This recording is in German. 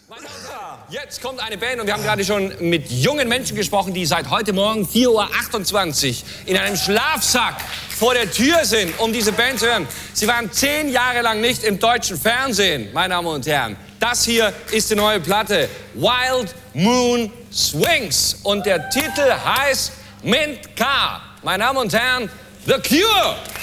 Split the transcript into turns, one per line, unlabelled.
Jetzt kommt eine Band und wir haben gerade schon mit jungen Menschen gesprochen, die seit heute Morgen 4:28 Uhr in einem Schlafsack vor der Tür sind, um diese Band zu hören. Sie waren 10 Jahre lang nicht im deutschen Fernsehen, meine Damen und Herren. Das hier ist die neue Platte, Wild Moon Swings. Und der Titel heißt Mint K. Meine Damen und Herren, The Cure.